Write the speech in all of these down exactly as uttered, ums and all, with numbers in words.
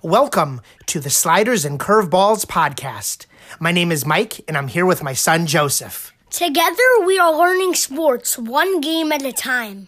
Welcome to the Sliders and Curveballs podcast. My name is Mike, and I'm here with my son, Joseph. Together, we are learning sports one game at a time.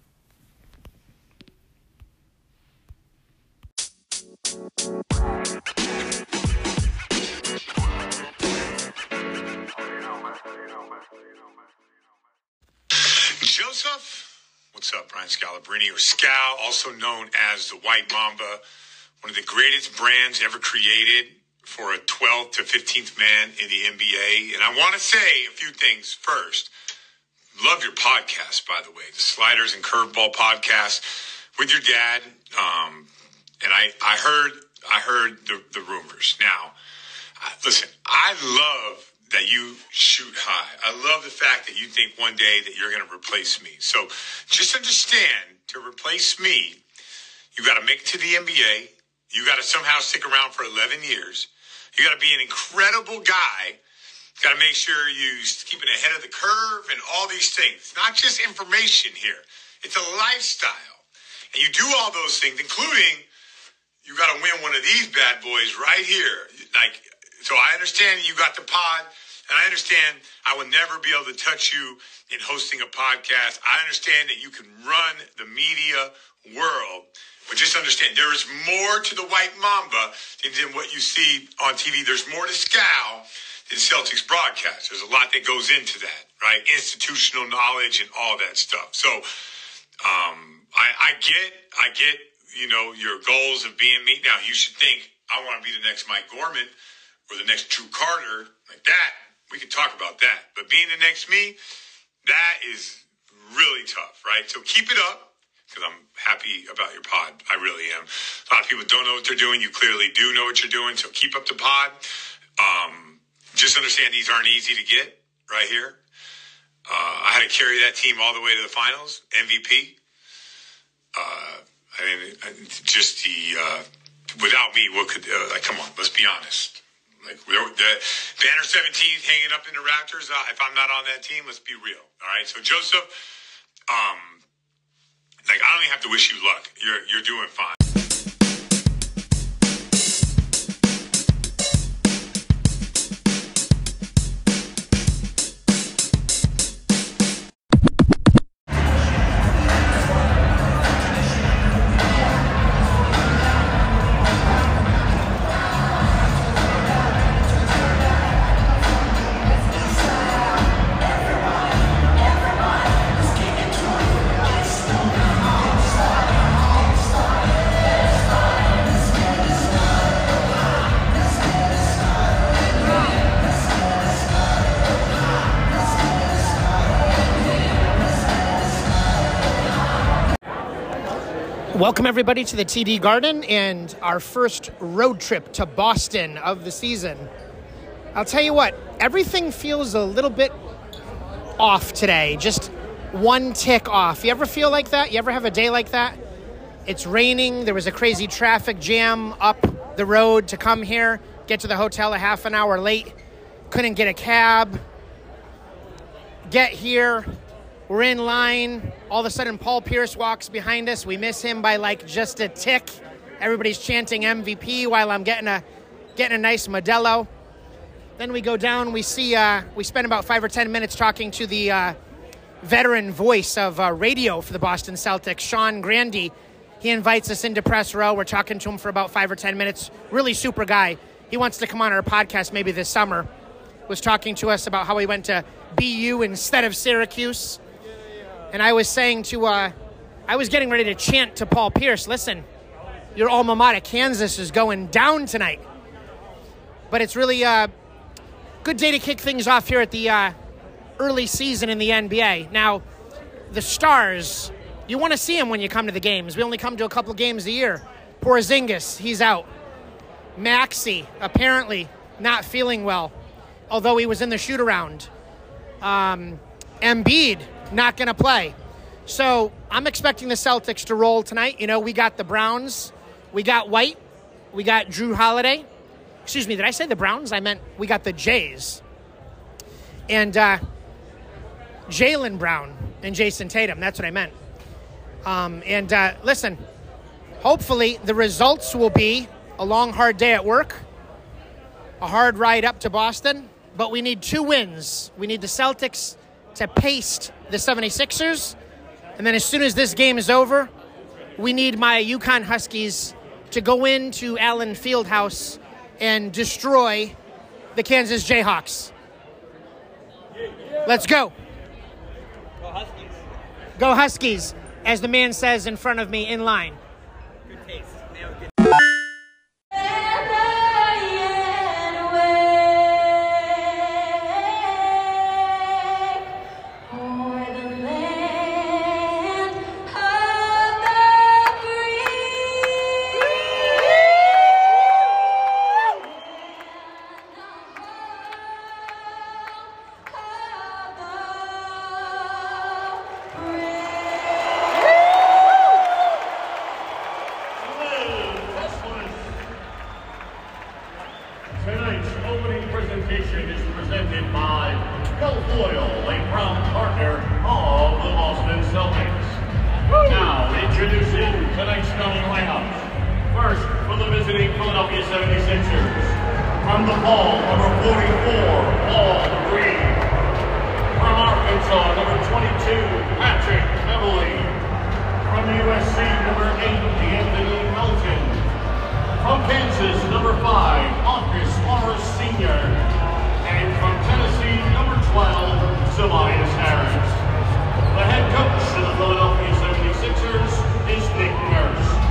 Joseph, what's up? Brian Scalabrine, or Scal, also known as the White Mamba, one of the greatest brands ever created for a twelfth to fifteenth man in the N B A. And I want to say a few things first. Love your podcast, by the way, the Sliders and Curveball podcast with your dad. Um, and I, I heard, I heard the, the rumors. Now, uh, listen, I love that you shoot high. I love the fact that you think one day that you're going to replace me. So just understand, to replace me, you got to make it to the N B A. You got to somehow stick around for eleven years. You got to be an incredible guy. You got to make sure you keep it ahead of the curve and all these things. It's not just information here. It's a lifestyle. And you do all those things, including you got to win one of these bad boys right here. Like, so I understand you got the pod, and I understand I will never be able to touch you in hosting a podcast. I understand that you can run the media world. But just understand, there is more to the White Mamba than, than what you see on T V. There's more to Scal than Celtics broadcast. There's a lot that goes into that, right? Institutional knowledge and all that stuff. So um, I, I get, I get, you know, your goals of being me. Now, you should think, I want to be the next Mike Gorman or the next Drew Carter. Like that, we can talk about that. But being the next me, that is really tough, right? So keep it up. Because I'm happy about your pod. I really am. A lot of people don't know what they're doing. You clearly do know what you're doing. So keep up the pod. Um, just understand these aren't easy to get right here. Uh, I had to carry that team all the way to the finals. M V P. Uh, I mean, just the, uh, without me, what could, uh, like, come on, let's be honest. Like, we're, the banner seventeen hanging up in the Raptors. Uh, if I'm not on that team, let's be real. All right. So Joseph, um, Like, I don't even have to wish you luck. You're you're doing fine. Welcome, everybody, to the T D Garden and our first road trip to Boston of the season. I'll tell you what, everything feels a little bit off today, just one tick off. You ever feel like that? You ever have a day like that? It's raining. There was a crazy traffic jam up the road to come here, get to the hotel a half an hour late. Couldn't get a cab. Get here. We're in line. All of a sudden, Paul Pierce walks behind us. We miss him by like just a tick. Everybody's chanting M V P while I'm getting a getting a nice Modelo. Then we go down. We see. Uh, we spend about five or ten minutes talking to the uh, veteran voice of uh, radio for the Boston Celtics, Sean Grande. He invites us into press row. We're talking to him for about five or ten minutes. Really super guy. He wants to come on our podcast maybe this summer. Was talking to us about how he went to B U instead of Syracuse. And I was saying to, uh, I was getting ready to chant to Paul Pierce, listen, your alma mater, Kansas, is going down tonight. But it's really a good day to kick things off here at the uh, early season in the N B A. Now, the stars, you want to see them when you come to the games. We only come to a couple games a year. Porzingis, he's out. Maxey, apparently not feeling well, although he was in the shoot-around. Um, Embiid, not going to play. So I'm expecting the Celtics to roll tonight. You know, we got the Browns. We got White. We got Drew Holiday. Excuse me, did I say the Browns? I meant we got the Jays. And uh, Jaylen Brown and Jason Tatum. That's what I meant. Um, and uh, listen, hopefully the results will be a long, hard day at work, a hard ride up to Boston, but we need two wins. We need the Celtics to paste the seventy-sixers, and then as soon as this game is over, we need my UConn Huskies to go into Allen Fieldhouse and destroy the Kansas Jayhawks. Let's go. Go Huskies. Go Huskies, as the man says in front of me in line. Good taste. They have a good Tonight's opening presentation is presented by Gulf Oil, a proud partner of the Boston Celtics. Now, introducing tonight's starting lineups. First, for the visiting Philadelphia seventy-sixers. From the ball, number forty-four, Paul Reed. From Arkansas, number twenty-two, Patrick Beverly. From U S C, number eight, Anthony Melton. From Kansas, number five, Marcus Morris Senior And from Tennessee, number twelve, Tobias Harris. The head coach of the Philadelphia seventy-sixers is Nick Nurse.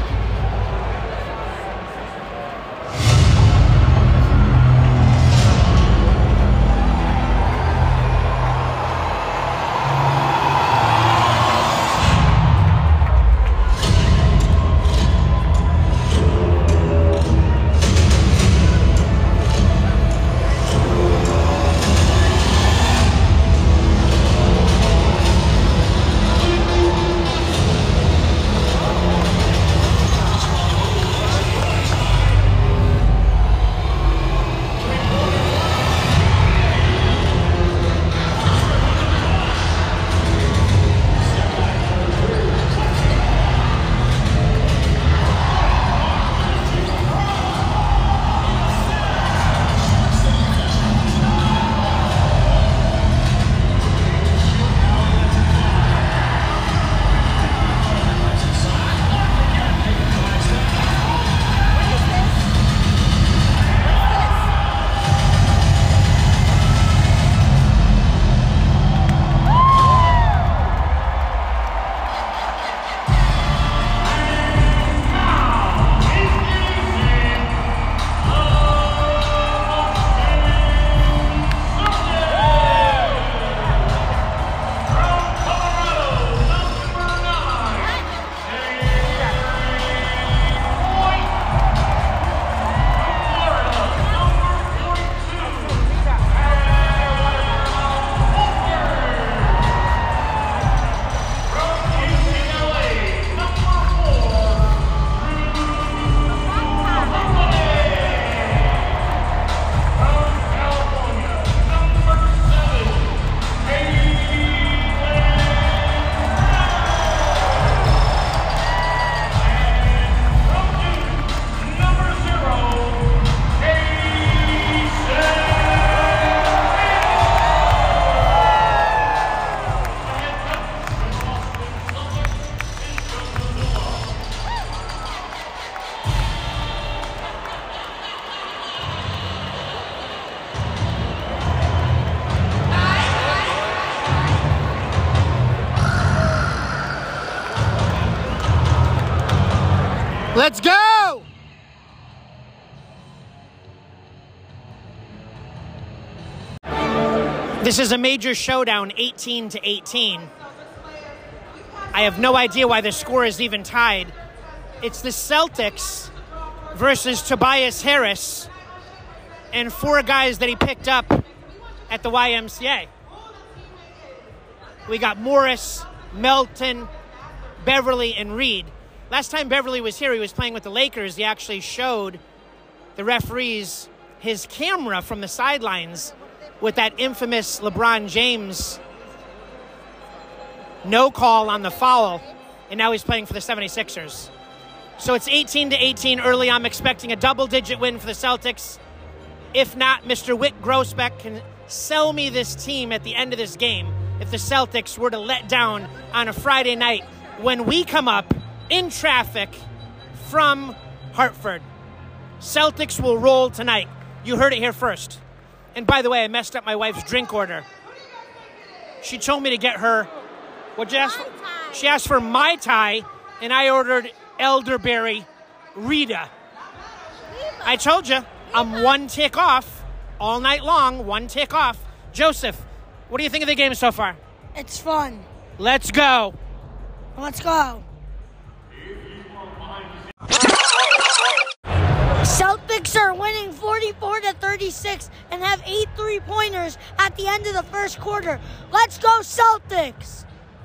Let's go! This is a major showdown, eighteen to eighteen. I have no idea why the score is even tied. It's the Celtics versus Tobias Harris and four guys that he picked up at the Y M C A. We got Morris, Melton, Beverly, and Reed. Last time Beverly was here, he was playing with the Lakers. He actually showed the referees his camera from the sidelines with that infamous LeBron James no call on the foul, and now he's playing for the seventy-sixers. So it's eighteen to eighteen early. I'm expecting a double-digit win for the Celtics. If not, Mister Whit Grossbeck can sell me this team at the end of this game if the Celtics were to let down on a Friday night when we come up in traffic from Hartford. Celtics will roll tonight. You heard it here first. And by the way, I messed up my wife's drink order. She told me to get her, what'd you ask for? She asked for Mai Tai, and I ordered elderberry Rita. I told you, I'm one tick off all night long, one tick off. Joseph, what do you think of the game so far? It's fun. Let's go. Let's go. Celtics are winning forty-four to thirty-six and have eight three-pointers at the end of the first quarter. Let's go, Celtics!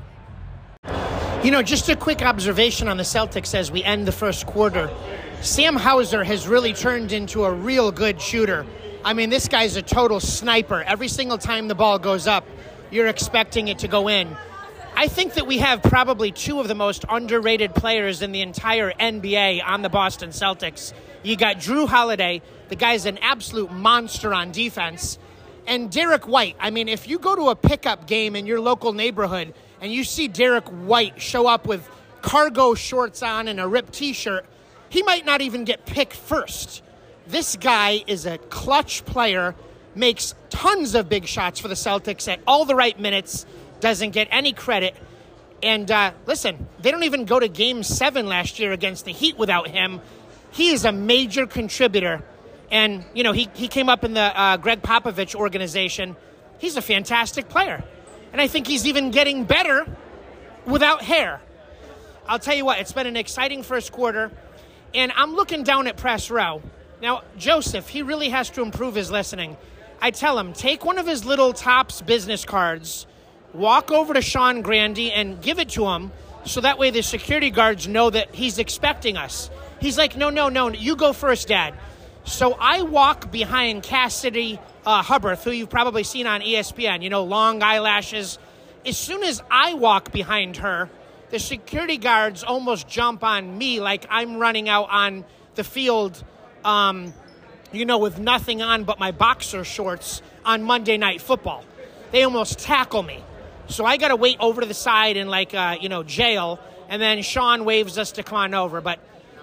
You know, just a quick observation on the Celtics as we end the first quarter. Sam Hauser has really turned into a real good shooter. I mean, this guy's a total sniper. Every single time the ball goes up, you're expecting it to go in. I think that we have probably two of the most underrated players in the entire N B A on the Boston Celtics. You got Drew Holiday. The guy's an absolute monster on defense. And Derek White. I mean, if you go to a pickup game in your local neighborhood and you see Derek White show up with cargo shorts on and a ripped T-shirt, he might not even get picked first. This guy is a clutch player, makes tons of big shots for the Celtics at all the right minutes, doesn't get any credit. And uh, listen, they don't even go to game seven last year against the Heat without him. He is a major contributor. And, you know, he, he came up in the uh, Greg Popovich organization. He's a fantastic player. And I think he's even getting better without hair. I'll tell you what, it's been an exciting first quarter. And I'm looking down at press row. Now, Joseph, he really has to improve his listening. I tell him, take one of his little Topps business cards, walk over to Sean Grandy and give it to him so that way the security guards know that he's expecting us. He's like, no, no, no, you go first, Dad. So I walk behind Cassidy uh, Hubbard, who you've probably seen on E S P N, you know, long eyelashes. As soon as I walk behind her, the security guards almost jump on me like I'm running out on the field, um, you know, with nothing on but my boxer shorts on Monday Night Football. They almost tackle me. So I got to wait over to the side in, like, uh, you know, jail, and then Sean waves us to come on over. But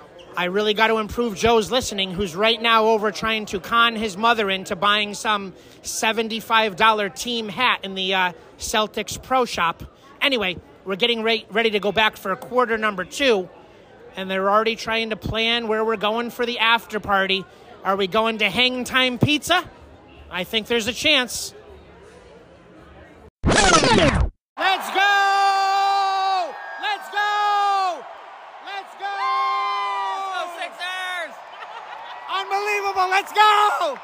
I really got to improve Joe's listening, who's right now over trying to con his mother into buying some seventy-five dollars team hat in the uh, Celtics Pro Shop. Anyway, we're getting re- ready to go back for quarter number two, and they're already trying to plan where we're going for the after party. Are we going to Hang Time Pizza? I think there's a chance. Let's go! Let's go! Let's go! Go Sixers! Unbelievable! Let's go!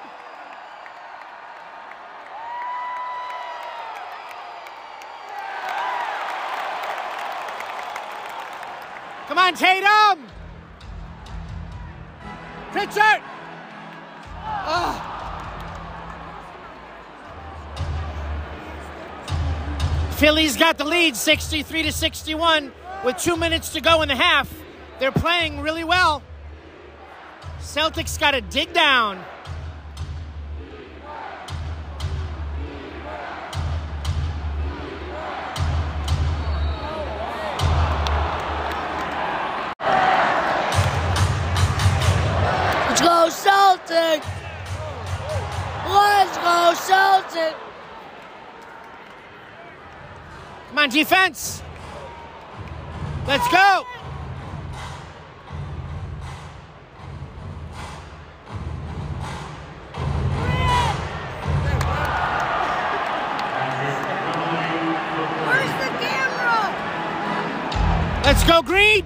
Come on, Tatum! Pritchard! Oh. Philly's got the lead, sixty-three to sixty-one, with two minutes to go in the half. They're playing really well. Celtics got to dig down. Let's go, Celtics! Let's go, Celtics! Come on, defense. Let's go. Where's the camera? Let's go, Green.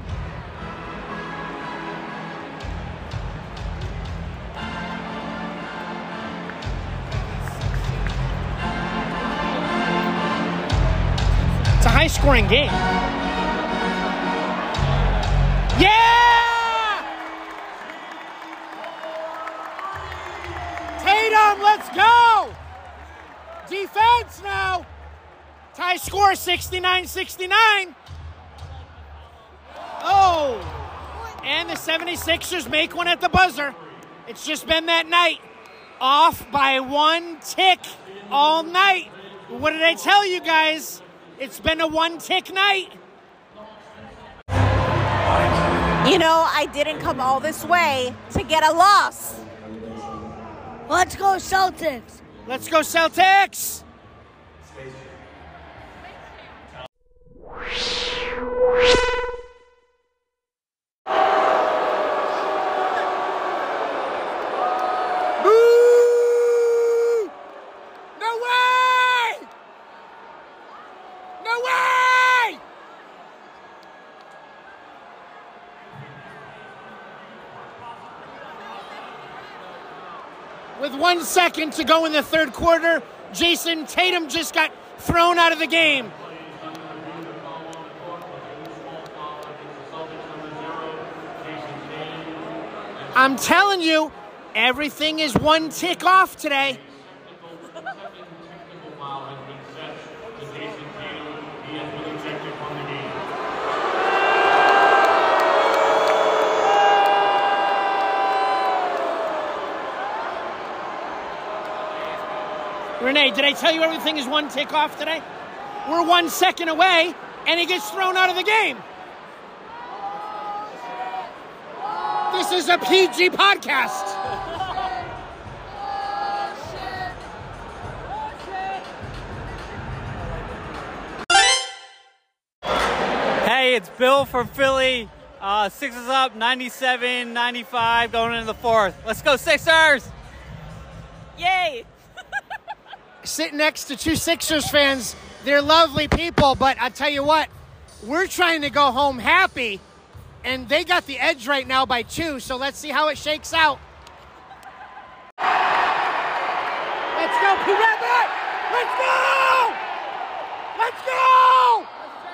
It's a high-scoring game. Yeah! Tatum, let's go! Defense now. Tie score sixty-nine sixty-nine. Oh, And the seventy-sixers make one at the buzzer. It's just been that night. Off by one tick all night. What did I tell you guys? It's been a one-tick night. You know, I didn't come all this way to get a loss. Let's go Celtics. Let's go Celtics. With one second to go in the third quarter, Jason Tatum just got thrown out of the game. I'm telling you, everything is one tick off today. Renee, did I tell you everything is one tick off today? We're one second away, and he gets thrown out of the game. This is a P G podcast. Hey, it's Bill from Philly. Uh, Sixers up, ninety-seven ninety-five, going into the fourth. Let's go, Sixers! Yay! Sitting next to two Sixers fans, they're lovely people, but I tell you what, we're trying to go home happy, and they got the edge right now by two, so let's see how it shakes out. Let's go, P. Rabbit! Let's go! Let's go!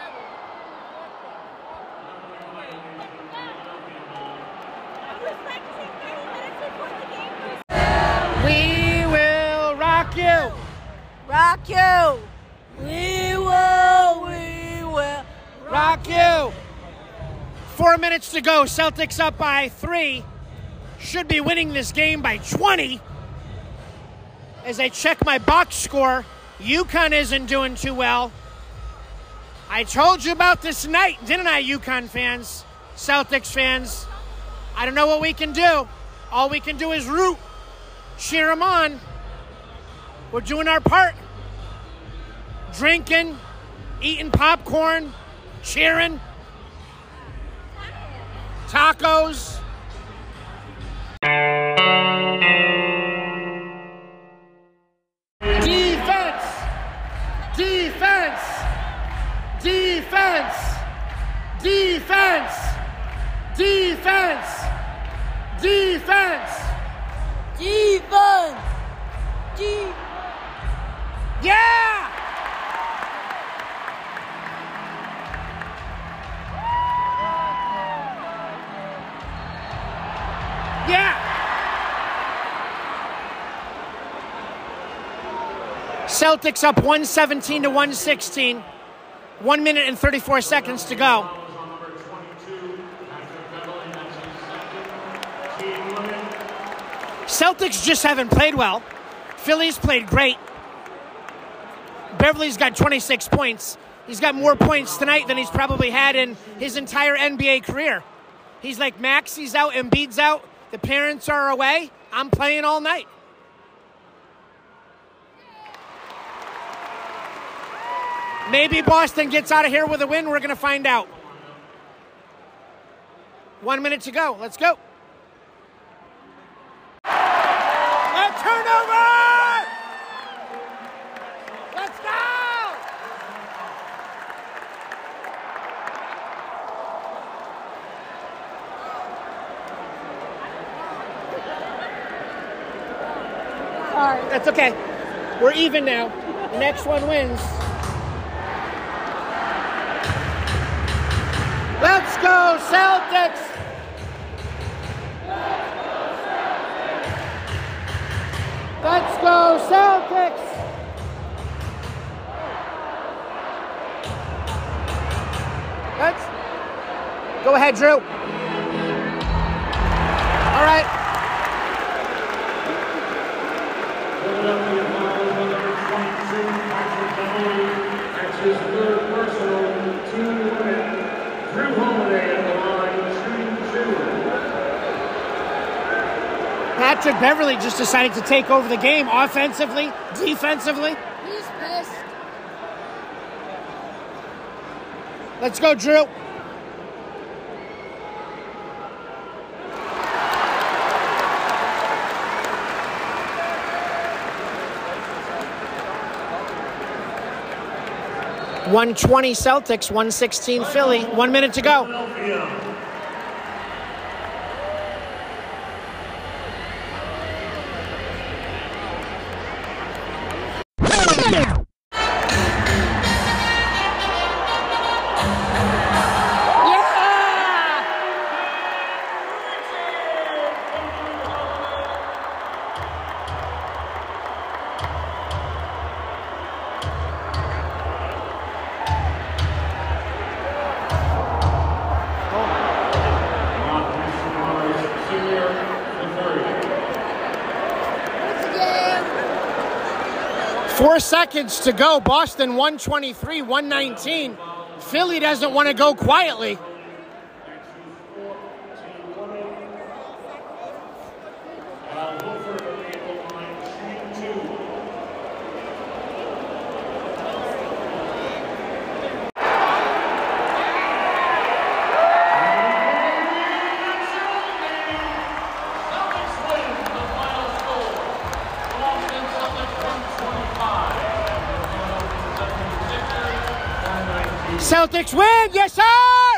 We will rock you! Rock you! We will, we will Rock you! Four minutes to go. Celtics up by three. Should be winning this game by twenty. As I check my box score, UConn isn't doing too well. I told you about this night, didn't I, UConn fans? Celtics fans. I don't know what we can do. All we can do is root. Cheer them on. We're doing our part. Drinking, eating popcorn, cheering. Tacos. Defense. Defense. Defense. Defense. Defense. Defense. Defense. Defense. Yeah! Yeah! Celtics up one seventeen to one sixteen. One minute and thirty-four seconds to go. Celtics just haven't played well. Philly's played great. Beverly's got twenty-six points. He's got more points tonight than he's probably had in his entire N B A career. He's like, Maxi's out, Embiid's out, the parents are away. I'm playing all night. Maybe Boston gets out of here with a win. We're going to find out. One minute to go. Let's go. A turnover! Let's go! Sorry. That's okay. We're even now. The next one wins. Let's go, Celtics! Let's go, Celtics! Let's go ahead, Drew. All right. Philadelphia fouls number twenty-two, Patrick Beverly. That's his third personal team win. Drew Holiday at the line, shooting two. Patrick Beverly just decided to take over the game offensively, defensively. He's pissed. Let's go, Drew. one twenty Celtics, one sixteen Philly. One minute to go. Philadelphia. Four seconds to go. Boston one twenty-three, one nineteen. Philly doesn't want to go quietly. Celtics win, yes sir!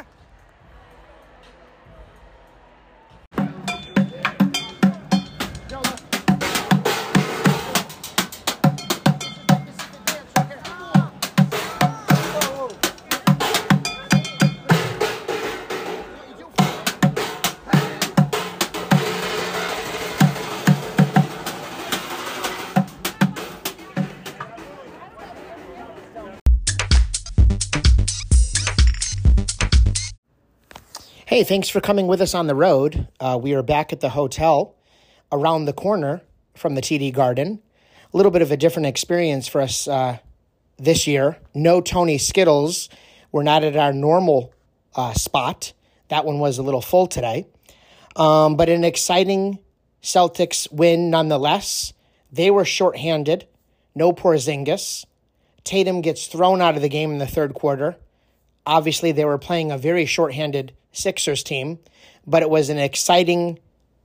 Hey, thanks for coming with us on the road. Uh, we are back at the hotel around the corner from the T D Garden. A little bit of a different experience for us uh, this year. No Tony Skittles. We're not at our normal uh, spot. That one was a little full today. Um, but an exciting Celtics win nonetheless. They were shorthanded. No Porzingis. Tatum gets thrown out of the game in the third quarter. Obviously, they were playing a very shorthanded Sixers team, but it was an exciting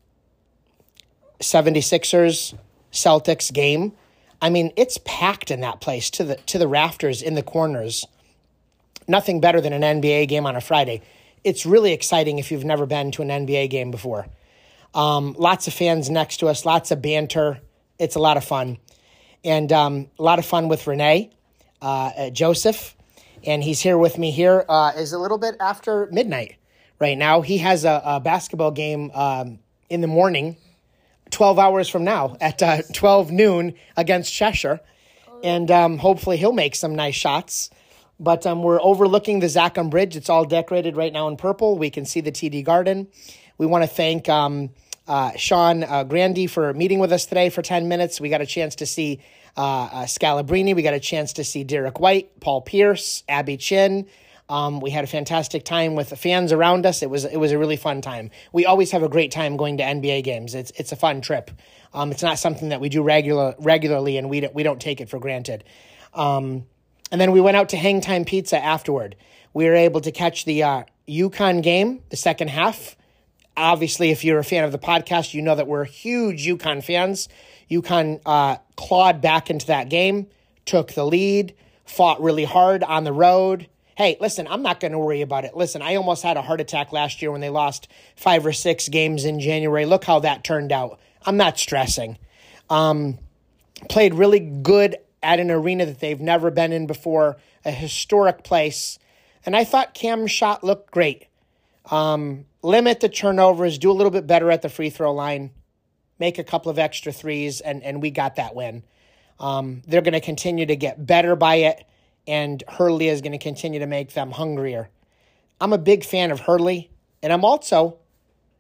seventy-sixers Celtics game. I mean, it's packed in that place to the to the rafters in the corners. Nothing better than an N B A game on a Friday. It's really exciting if you've never been to an N B A game before. Um, lots of fans next to us, lots of banter. It's a lot of fun. And um, a lot of fun with Renee, uh, Joseph, and he's here with me here. Uh, is a little bit after midnight. Right now, he has a, a basketball game um, in the morning, twelve hours from now at uh, twelve noon against Cheshire. And um, hopefully he'll make some nice shots. But um, we're overlooking the Zachem Bridge. It's all decorated right now in purple. We can see the T D Garden. We want to thank um, uh, Sean uh, Grandy for meeting with us today for ten minutes. We got a chance to see uh, uh, Scalabrini. We got a chance to see Derek White, Paul Pierce, Abby Chin. Um, we had a fantastic time with the fans around us. It was it was a really fun time. We always have a great time going to N B A games. It's it's a fun trip. Um, it's not something that we do regular regularly, and we don't, we don't take it for granted. Um, and then we went out to Hang Time Pizza afterward. We were able to catch the uh, UConn game, the second half. Obviously, if you're a fan of the podcast, you know that we're huge UConn fans. UConn uh, clawed back into that game, took the lead, fought really hard on the road. Hey, listen, I'm not going to worry about it. Listen, I almost had a heart attack last year when they lost five or six games in January. Look how that turned out. I'm not stressing. Um, played really good at an arena that they've never been in before, a historic place. And I thought Cam's shot looked great. Um, limit the turnovers, do a little bit better at the free throw line, make a couple of extra threes, and, and we got that win. Um, they're going to continue to get better by it. And Hurley is going to continue to make them hungrier. I'm a big fan of Hurley, and I'm also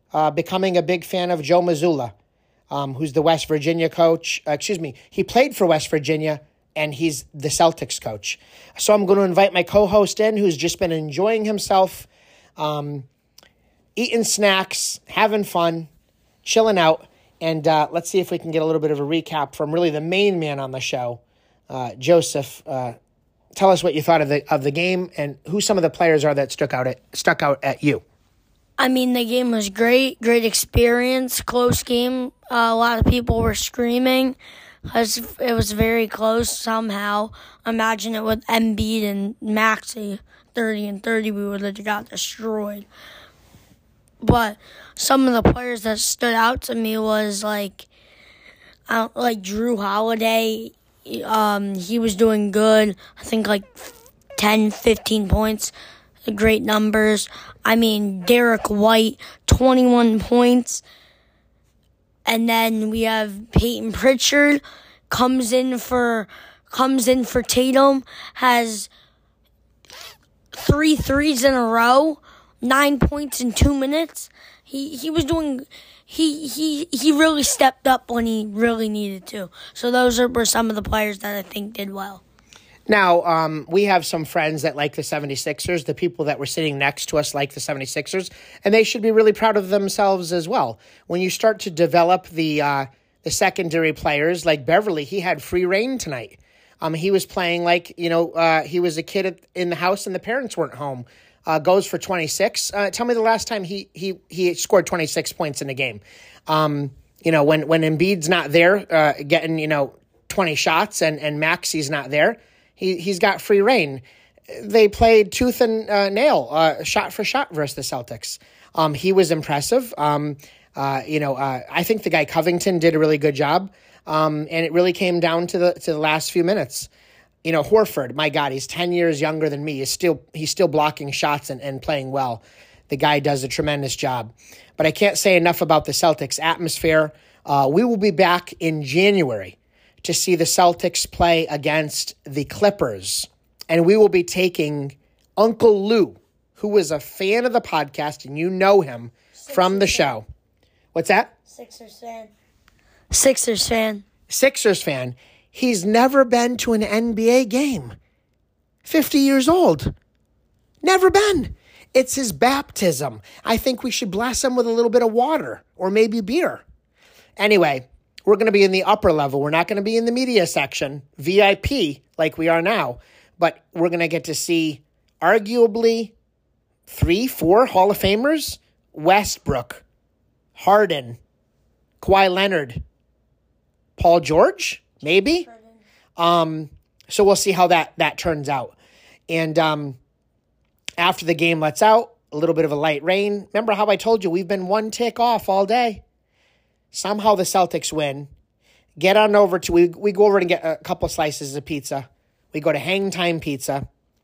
uh, becoming a big fan of Joe Mazzulla, um, who's the West Virginia coach. Uh, excuse me, he played for West Virginia, and he's the Celtics coach. So I'm going to invite my co-host in, who's just been enjoying himself, um, eating snacks, having fun, chilling out. And uh, let's see if we can get a little bit of a recap from really the main man on the show, uh, Joseph. Uh, tell us what you thought of the of the game and who some of the players are that stuck out at stuck out at you. I mean, the game was great, great experience, close game. Uh, a lot of people were screaming. It was very close somehow. Imagine it with Embiid and Maxey, thirty and thirty, we would have got destroyed. But some of the players that stood out to me was like, I don't, like Drew Holiday. Um, he was doing good. I think like ten, fifteen points, great numbers. I mean, Derek White, twenty-one points. And then we have Peyton Pritchard comes in for comes in for Tatum, has three threes in a row, nine points in two minutes. He he was doing he he he really stepped up when he really needed to. So those are, were some of the players that I think did well. Now, um, we have some friends that like the seventy-sixers. The people that were sitting next to us like the seventy-sixers, and they should be really proud of themselves as well. When you start to develop the uh, the secondary players, like Beverly, he had free reign tonight. Um, he was playing like, you know, uh, he was a kid at, in the house and the parents weren't home. Uh, goes for twenty-six. Uh, tell me the last time he he he scored twenty-six points in a game. Um, you know, when, when Embiid's not there uh, getting, you know, twenty shots and, and Maxey's not there, He, he's got free reign. They played tooth and uh, nail, uh, shot for shot versus the Celtics. Um, he was impressive. Um, uh, you know, uh, I think the guy Covington did a really good job. Um, and it really came down to the to the last few minutes. You know, Horford, my God, he's ten years younger than me. He's still he's still blocking shots and, and playing well. The guy does a tremendous job. But I can't say enough about the Celtics atmosphere. Uh, we will be back in January to see the Celtics play against the Clippers. And we will be taking Uncle Lou, who is a fan of the podcast, and you know him Sixers from the show. What's that? Sixers fan. Sixers fan. Sixers fan. He's never been to an N B A game. fifty years old. Never been. It's his baptism. I think we should bless him with a little bit of water or maybe beer. Anyway, we're going to be in the upper level. We're not going to be in the media section, V I P, like we are now. But we're going to get to see arguably three, four Hall of Famers. Westbrook, Harden, Kawhi Leonard, Paul George, maybe. Um, so we'll see how that, that turns out. And um, after the game lets out, a little bit of a light rain. Remember how I told you we've been one tick off all day? Somehow the Celtics win. Get on over to, we, we go over and get a couple slices of pizza. We go to Hang Time Pizza.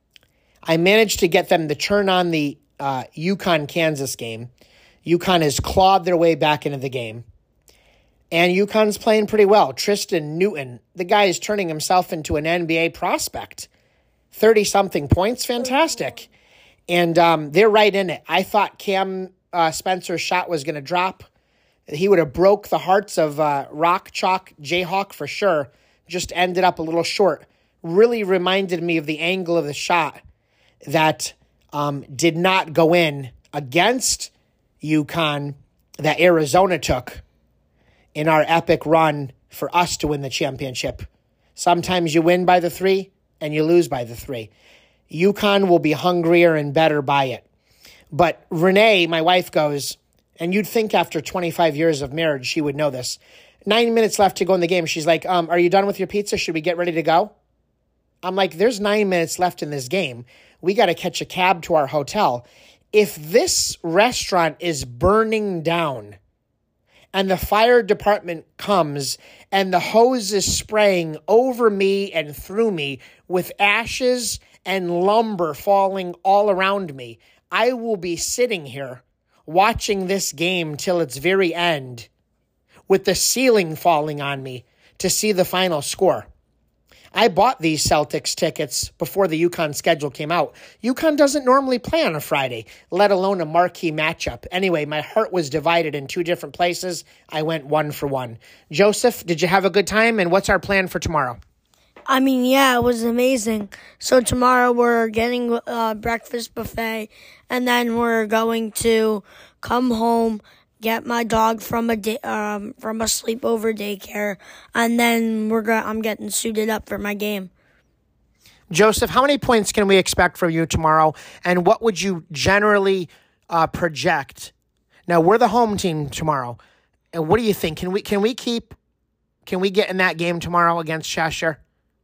I managed to get them to turn on the uh, UConn-Kansas game. UConn has clawed their way back into the game. And UConn's playing pretty well. Tristan Newton, the guy is turning himself into an N B A prospect. thirty-something points, fantastic. And um, they're right in it. I thought Cam uh, Spencer's shot was going to drop. He would have broke the hearts of uh, Rock Chalk Jayhawk for sure. Just ended up a little short. Really reminded me of the angle of the shot that um, did not go in against UConn that Arizona took in our epic run for us to win the championship. Sometimes you win by the three and you lose by the three. UConn will be hungrier and better by it. But Renee, my wife, goes, and you'd think after twenty-five years of marriage, she would know this. Nine minutes left to go in the game. She's like, um, are you done with your pizza? Should we get ready to go? I'm like, there's nine minutes left in this game. We got to catch a cab to our hotel. If this restaurant is burning down and the fire department comes and the hose is spraying over me and through me with ashes and lumber falling all around me, I will be sitting here watching this game till its very end with the ceiling falling on me to see the final score. I bought these Celtics tickets before the UConn schedule came out. UConn doesn't normally play on a Friday, let alone a marquee matchup. Anyway, my heart was divided in two different places. I went one for one. Joseph, did you have a good time? And what's our plan for tomorrow? I mean, yeah, it was amazing. So tomorrow we're getting a breakfast buffet, and then we're going to come home, get my dog from a day, um from a sleepover daycare, and then we're go- I'm getting suited up for my game. Joseph, how many points can we expect from you tomorrow, and what would you generally uh, project? Now we're the home team tomorrow, and what do you think? Can we can we keep? Can we get in that game tomorrow against Cheshire?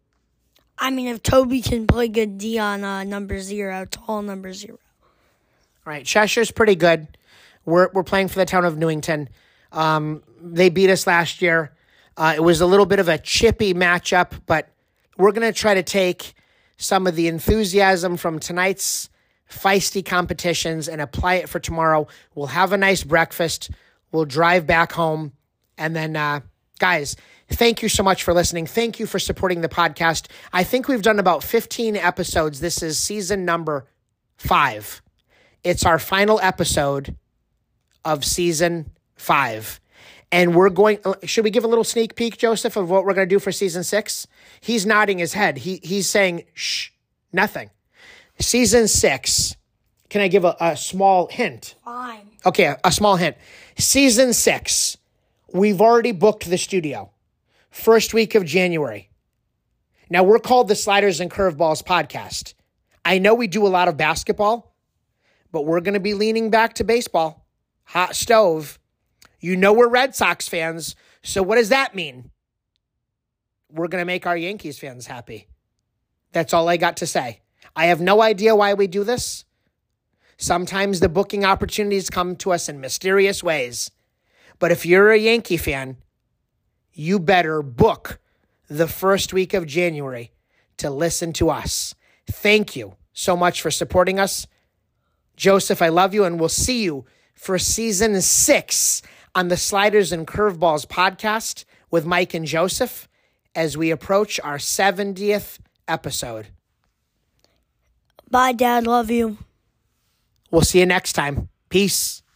I mean, if Toby can play good D on uh, number zero, tall number zero. All right, Cheshire's pretty good. We're we're playing for the town of Newington. Um, they beat us last year. Uh, it was a little bit of a chippy matchup, but we're going to try to take some of the enthusiasm from tonight's feisty competitions and apply it for tomorrow. We'll have a nice breakfast. We'll drive back home. And then, uh, guys, thank you so much for listening. Thank you for supporting the podcast. I think we've done about fifteen episodes. This is season number five. It's our final episode of season five. And we're going, should we give a little sneak peek, Joseph, of what we're going to do for season six? He's nodding his head. He He's saying, shh, nothing. Season six, can I give a, a small hint? Fine. Okay, a, a small hint. Season six, we've already booked the studio. First week of January. Now, we're called the Sliders and Curveballs podcast. I know we do a lot of basketball, but we're going to be leaning back to baseball. Hot stove. You know we're Red Sox fans, so what does that mean? We're going to make our Yankees fans happy. That's all I got to say. I have no idea why we do this. Sometimes the booking opportunities come to us in mysterious ways. But if you're a Yankee fan, you better book the first week of January to listen to us. Thank you so much for supporting us. Joseph, I love you, and we'll see you for season six on the Sliders and Curveballs podcast with Mike and Joseph as we approach our seventieth episode. Bye, Dad. Love you. We'll see you next time. Peace.